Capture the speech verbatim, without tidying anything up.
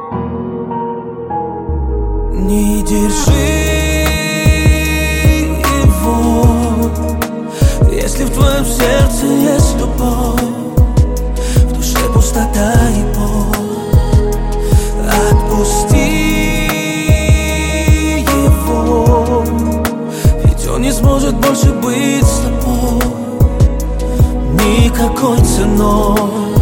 Не держи его, если в твоем сердце есть любовь, в душе пустота и боль. Отпусти его, ведь он не сможет больше быть с тобой никакой ценой.